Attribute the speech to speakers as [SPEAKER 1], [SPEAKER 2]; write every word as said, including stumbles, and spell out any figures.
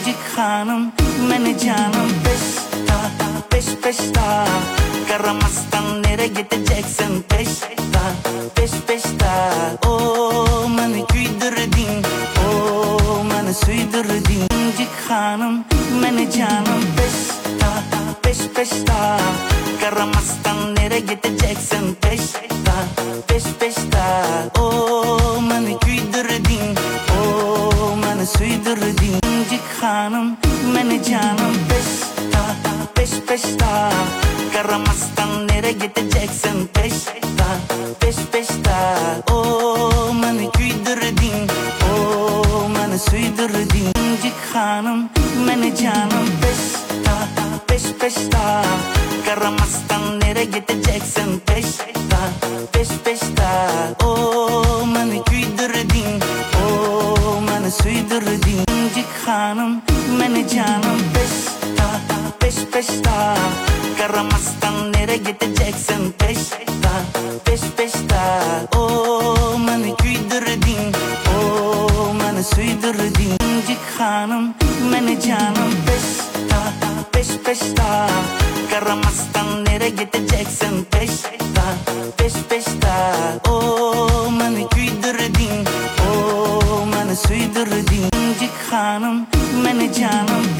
[SPEAKER 1] incik hanım, beni canım peşta, peş peşta. Karamazsan nereye gideceksin peşta, peş peşta. Oh, beni güldürdün, oh, beni süydürdün. İncik hanım, beni canım peşta, peş peşta. Karamazsan nereye gideceksin peşta, peş peşta. Oh, beni güldürdün, oh, beni süydürdün. İncik hanım, beni canım peşta, peş peşta. Karamazsan nereye gideceksin peşta, peş peşta. Oh, beni güldürdün, oh, beni süydürdün. İncik hanım, beni canım peşta, peş peşta. Karamazsan nereye gideceksin peşta, peş peşta. Oh, beni güldürdün, oh, beni süydürdün. İncik hanım, beni canım peşta, peş peşta. Karamazsan nereye gideceksin peşta, peş peşta. Oh, beni güldürdün, oh, beni süydürdün. İncik hanım, beni canım peşta, peş peşta. Karamazsan nereye gideceksin peşta, peş peşta. Oh, beni güldürdün, oh, beni süydürdün. İncik hanım, beni canım